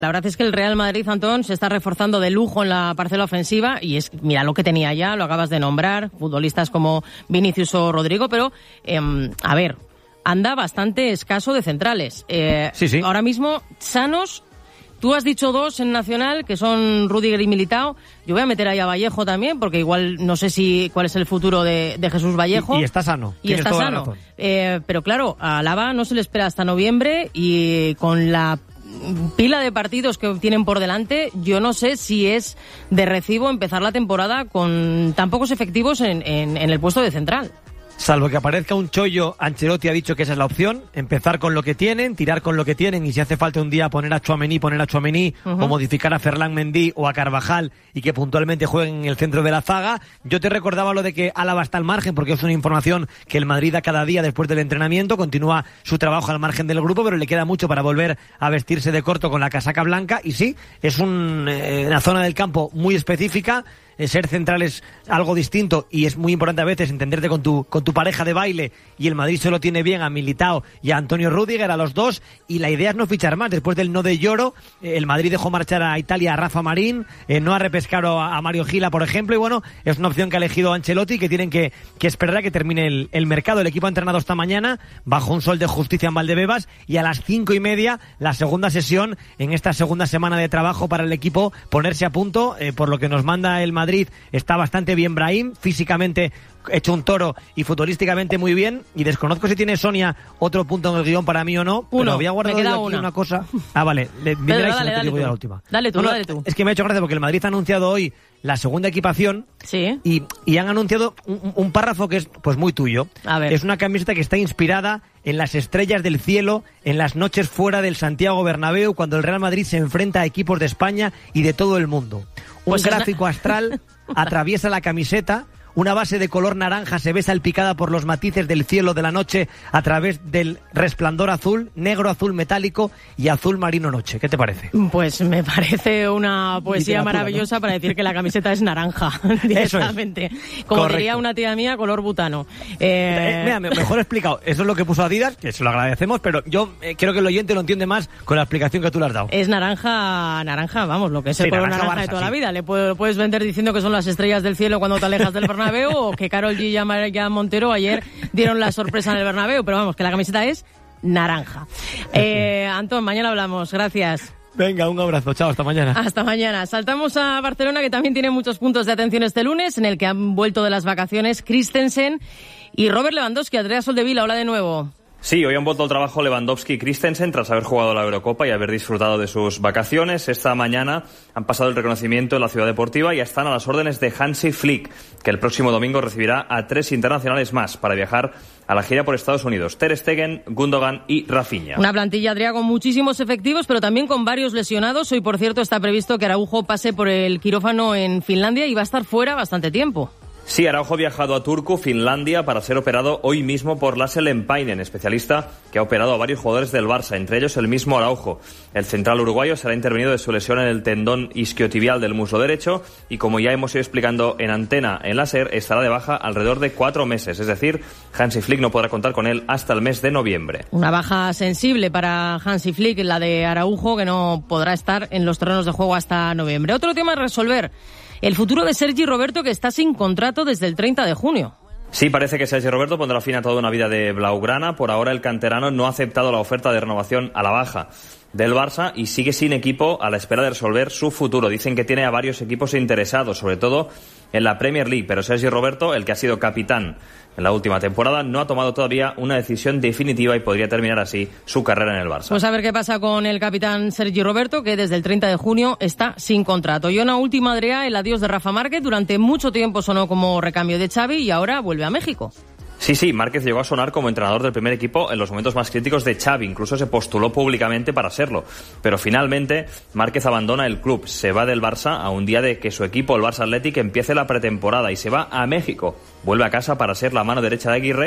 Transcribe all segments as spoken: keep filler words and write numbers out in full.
La verdad es que el Real Madrid, Antón, se está reforzando de lujo en la parcela ofensiva y es, mira lo que tenía ya, lo acabas de nombrar, futbolistas como Vinicius o Rodrigo, pero, eh, a ver, anda bastante escaso de centrales. Eh, sí, sí. Ahora mismo, sanos, tú has dicho dos en Nacional, que son Rüdiger y Militao. Yo voy a meter ahí a Vallejo también, porque igual no sé si cuál es el futuro de, de Jesús Vallejo. Y, y está sano. Y está sano. Eh, pero claro, a Alaba no se le espera hasta noviembre y con la pila de partidos que tienen por delante, yo no sé si es de recibo empezar la temporada con tan pocos efectivos en, en, en el puesto de central. Salvo que aparezca un chollo, Ancelotti ha dicho que esa es la opción, empezar con lo que tienen, tirar con lo que tienen y si hace falta un día poner a Tchouaméni, poner a Tchouaméni uh-huh. o modificar a Ferland Mendy o a Carvajal y que puntualmente jueguen en el centro de la zaga. Yo te recordaba lo de que Álava está al margen porque es una información que el Madrid da cada día después del entrenamiento, continúa su trabajo al margen del grupo, pero le queda mucho para volver a vestirse de corto con la casaca blanca y sí, es un, eh, una zona del campo muy específica. Ser central es algo distinto y es muy importante a veces entenderte con tu con tu pareja de baile y el Madrid solo tiene bien a Militao y a Antonio Rüdiger, a los dos, y la idea es no fichar más. Después del no de Lloro, eh, el Madrid dejó marchar a Italia a Rafa Marín, eh, no ha repescado a, a Mario Gila, por ejemplo, y bueno, es una opción que ha elegido Ancelotti que tienen que, que esperar a que termine el, el mercado. El equipo ha entrenado esta mañana bajo un sol de justicia en Valdebebas y a las cinco y media la segunda sesión en esta segunda semana de trabajo para el equipo, ponerse a punto, eh, por lo que nos manda el Madrid. Está bastante bien Brahim, físicamente hecho un toro y futbolísticamente muy bien, y desconozco si tiene Sonia otro punto en el guión para mí o no, uno, pero había guardado aquí una. una cosa. Ah, vale, le, Pedro, dale, no dale, te digo tú. ya la última. Dale tú, no, no, dale tú. Es que me ha hecho gracia porque el Madrid ha anunciado hoy la segunda equipación sí. y, y han anunciado un, un párrafo que es pues muy tuyo. A ver. Es una camiseta que está inspirada en las estrellas del cielo, en las noches fuera del Santiago Bernabéu, cuando el Real Madrid se enfrenta a equipos de España y de todo el mundo. Un pues gráfico una... astral atraviesa la camiseta. Una base de color naranja se ve salpicada por los matices del cielo de la noche a través del resplandor azul, negro azul metálico y azul marino noche. ¿Qué te parece? Pues me parece una poesía Literatura, maravillosa, ¿no? Para decir que la camiseta es naranja directamente. Es. Como Correcto. Diría una tía mía, color butano. Eh... Eh, mira, mejor explicado. Eso es lo que puso Adidas, que se lo agradecemos, pero yo eh, creo que el oyente lo entiende más con la explicación que tú le has dado. Es naranja, naranja, vamos, lo que es el sí, color naranja, naranja Barça, de toda sí. la vida. Le puedes, puedes vender diciendo que son las estrellas del cielo cuando te alejas del Bernabéu, o que Karol G y Amaya Montero ayer dieron la sorpresa en el Bernabéu, pero vamos, que la camiseta es naranja. Eh, Antón, mañana hablamos, gracias. Venga, un abrazo, chao, hasta mañana. Hasta mañana. Saltamos a Barcelona, que también tiene muchos puntos de atención este lunes, en el que han vuelto de las vacaciones Christensen y Robert Lewandowski. Andrea Soldevila, hola de nuevo. Sí, hoy han vuelto al trabajo Lewandowski y Christensen tras haber jugado la Eurocopa y haber disfrutado de sus vacaciones. Esta mañana han pasado el reconocimiento en la Ciudad Deportiva y ya están a las órdenes de Hansi Flick, que el próximo domingo recibirá a tres internacionales más para viajar a la gira por Estados Unidos: Ter Stegen, Gundogan y Rafinha. Una plantilla, Adrià, con muchísimos efectivos, pero también con varios lesionados. Hoy, por cierto, está previsto que Araujo pase por el quirófano en Finlandia y va a estar fuera bastante tiempo. Sí, Araujo ha viajado a Turku, Finlandia, para ser operado hoy mismo por Lasse Lempainen, especialista que ha operado a varios jugadores del Barça, entre ellos el mismo Araujo. El central uruguayo será intervenido de su lesión en el tendón isquiotibial del muslo derecho y, como ya hemos ido explicando en antena en la SER, estará de baja alrededor de cuatro meses. Es decir, Hansi Flick no podrá contar con él hasta el mes de noviembre. Una baja sensible para Hansi Flick, la de Araujo, que no podrá estar en los terrenos de juego hasta noviembre. Otro tema a resolver: el futuro de Sergi Roberto, que está sin contrato desde el treinta de junio. Sí, parece que Sergi Roberto pondrá fin a toda una vida de blaugrana. Por ahora el canterano no ha aceptado la oferta de renovación a la baja del Barça y sigue sin equipo a la espera de resolver su futuro. Dicen que tiene a varios equipos interesados, sobre todo en la Premier League, pero Sergi Roberto, el que ha sido capitán en la última temporada, no ha tomado todavía una decisión definitiva y podría terminar así su carrera en el Barça. Pues a ver qué pasa con el capitán Sergi Roberto, que desde el treinta de junio está sin contrato. Y una última, Adrià, el adiós de Rafa Márquez. Durante mucho tiempo sonó como recambio de Xavi y ahora vuelve a México. Sí, sí, Márquez llegó a sonar como entrenador del primer equipo en los momentos más críticos de Xavi, incluso se postuló públicamente para serlo. Pero finalmente Márquez abandona el club, se va del Barça a un día de que su equipo, el Barça Athletic, empiece la pretemporada y se va a México. Vuelve a casa para ser la mano derecha de Aguirre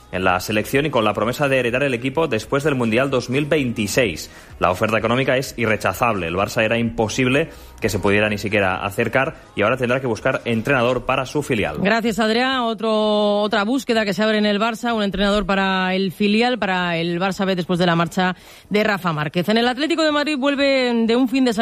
en la selección y con la promesa de heredar el equipo después del Mundial dos mil veintiséis. La oferta económica es irrechazable. El Barça era imposible que se pudiera ni siquiera acercar y ahora tendrá que buscar entrenador para su filial. Gracias, Adrián. Otro, otra búsqueda que se abre en el Barça, un entrenador para el filial, para el Barça B después de la marcha de Rafa Márquez. En el Atlético de Madrid vuelve de un fin de semana